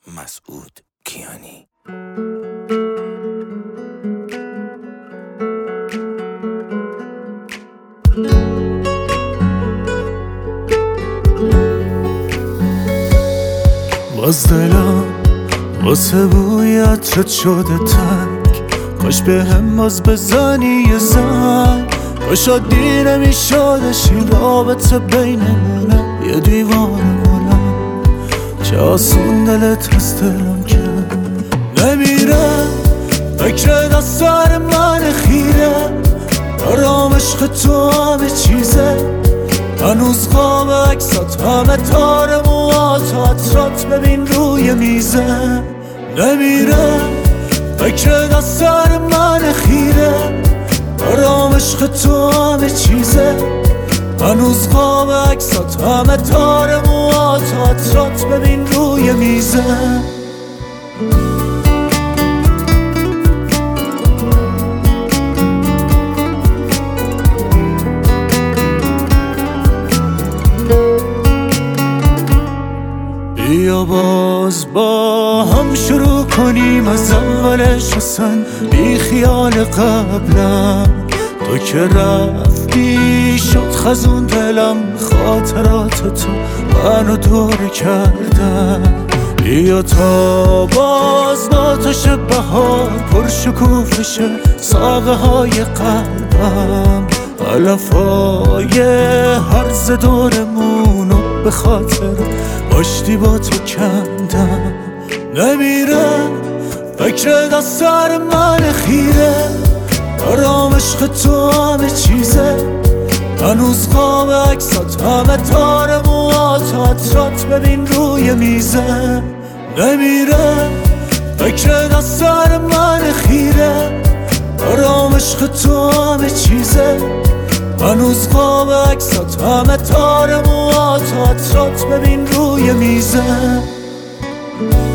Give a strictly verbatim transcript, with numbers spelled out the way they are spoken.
مسعود کیانی. باز دلم واسه بوی عطرت شده تنگ، کاش به هم باز بزنی یه زنگ، کاش عادی نمیشدش این رابطه بینمونه یه دیوانه مونه، چه آسون دلت از دلم کرد نمیره، فکر دستار من خیره، دارم عشق تو همه چیزه، هنوز خواب عکسات همه تار موهات و عطرات ببین روی میزه، نمیره فکر دستار من خیره، دارم عشق تو همه چیزه، هنوز خواب عکسات همه تار موهات و عطرات ببین روی میزه. بیا باز با هم شروع کنیم از اولش اصلا بی خیال قبلم، تو که رفتی شد خزون دلم، خاطرات تو منو دور کردن، بیا تا باز با تو شب بهار پرشکوفه شه ساقه های قلبم، علفای هرز دورمونو به خاطر آشتی با تو کندم، نمیره فکر دستار من خیره، دارم عشق تو همه چیزه، هنوز خواب عکسات همه تار موهات و عطرات ببین روی میزه، نمیره فکر دستار من خیره، دارم عشق تو همه چیزه، هنوز خواب عکسات همه تار موهات و عطرات ببین روی میزه.